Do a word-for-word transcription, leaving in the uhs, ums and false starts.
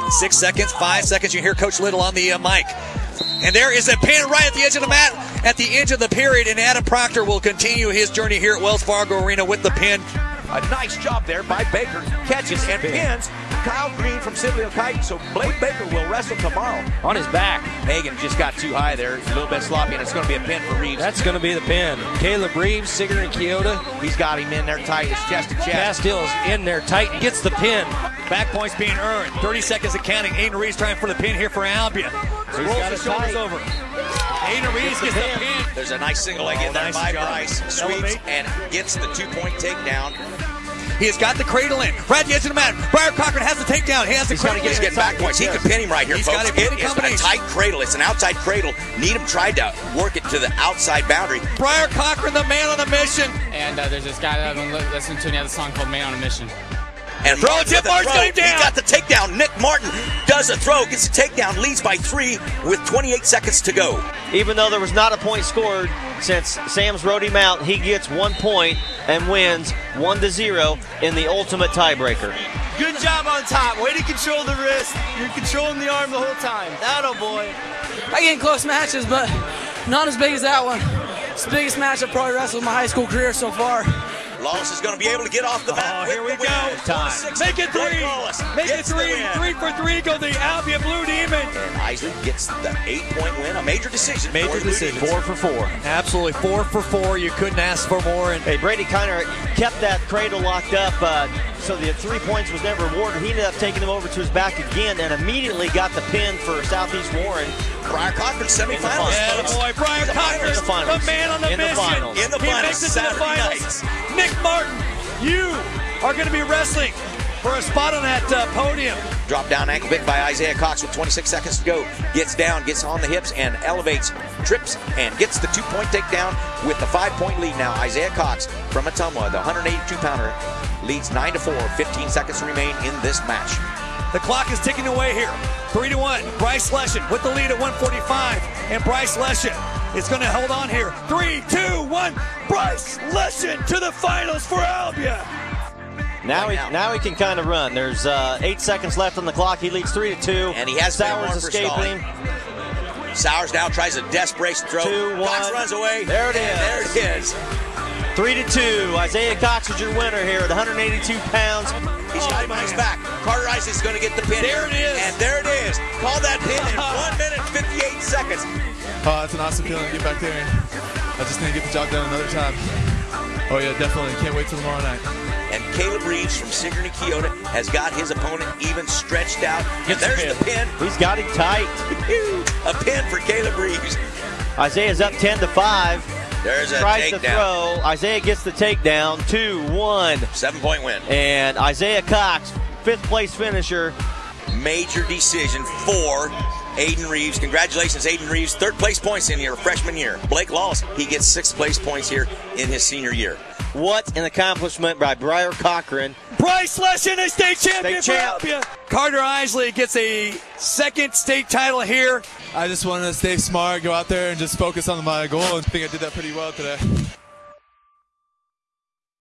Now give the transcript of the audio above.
Six seconds, five seconds. You hear Coach Little on the uh, mic. And there is a pin right at the edge of the mat at the end of the period, and Adam Proctor will continue his journey here at Wells Fargo Arena with the pin. A nice job there by Baker. Catches and pins Kyle Green from Sibley Kite. So Blake Baker will wrestle tomorrow. On his back. Hagan just got too high there. A little bit sloppy, and it's going to be a pin for Reeves. That's going to be the pin. Caleb Reeves, Sigourney and Keota. He's got him in there tight. It's chest to chest. Castill's in there tight and gets the pin. Back points being earned. thirty seconds of counting. Aiden Reeves trying for the pin here for Albia. He's Rolls got his it shoulders tight. over. Aiden Reeves gets the pin. pin. There's a nice single leg Oh, in there nice by job. Bryce. Sweeps Elevate. and gets the two-point takedown. He has got the cradle in. Right at the edge of the mat. Briar Cochran has the takedown. He has the He's got to cradle get, in. get back points. He can pin him right here, He's folks. got it for It the is a combination. tight cradle. It's an outside cradle. Needham tried to work it to the outside boundary. Briar Cochran, the man on a mission. And uh, there's this guy that I've been li- listening to another song called Man on a Mission. And Throw Martin it, Tip with a Martin's throw. got him down. He got the takedown. Nick Martin does a throw, gets the takedown, leads by three with twenty-eight seconds to go. Even though there was not a point scored, since Sam's rode him out, he gets one point and wins one to zero in the ultimate tiebreaker. Good job on top. Way to control the wrist. You're controlling the arm the whole time. That'll boy. I get in close matches, but not as big as that one. It's the biggest match I've probably wrestled in my high school career so far. Lawless is going to be able to get off the mat. Oh, here we with the go. win. Time. Make it three. Make it Gets the three. win. Three for three. Go the Albia Blue Demon. And Isley gets the eight-point win, a major decision. Major for the decision. Blue Four for four. Absolutely. Four for four. You couldn't ask for more. And Hey, Brady Kiner kept that cradle locked up, uh, so the three points was never awarded. He ended up taking them over to his back again and immediately got the pin for Southeast Warren. Briar Cochran semifinals. yeah, folks. boy, Briar In the Cochran, finals. the finals. the man on the In the mission. finals. In the he finals, makes it to the Saturday finals. night. Nick Martin, you are going to be wrestling for a spot on that uh, podium. Drop down ankle bit by Isaiah Cox with twenty-six seconds to go. Gets down, gets on the hips, and elevates, trips, and gets the two-point takedown with the five-point lead now. Isaiah Cox from Ottumwa, the one eighty-two pounder, leads nine to four. fifteen seconds remain in this match. The clock is ticking away here. Three to one. Bryce Leshen with the lead at one forty-five, and Bryce Leshen is going to hold on here. Three, two, one. Bryce Leshen to the finals for Albia. Now Right he now. now he can kind of run. There's uh, eight seconds left on the clock. He leads three to two. And he has Sowers been escaping. Sowers now tries a desperation throw. Two, Cox one. runs away. There it and is. There it is. Three to two. Isaiah Cox is your winner here at one eighty-two pounds. He's got him on his back. Carter Isley's going to get the pin. There it is. And there it is. Call that pin in one minute fifty-eight seconds. Oh, it's an awesome feeling to get back there. I just need to get the job done another time. Oh yeah, definitely. Can't wait till tomorrow night. And Caleb Reeves from Sigourney Keota has got his opponent even stretched out. And Gets the there's the pin. He's got him tight. A pin for Caleb Reeves. Isaiah's up ten to five. There's a Tries to takedown. throw. Isaiah gets the takedown. Two, one. Seven-point win. And Isaiah Cox, fifth place finisher. Major decision for Aiden Reeves. Congratulations, Aiden Reeves. Third place points in your freshman year. Blake Lawless, he gets sixth place points here in his senior year. What an accomplishment by Briar Cochran. Bryce Leshen, a state champion State for champ. Albia. Carter Isley gets a second state title here. I just wanted to stay smart, go out there and just focus on my goal, and I think I did that pretty well today.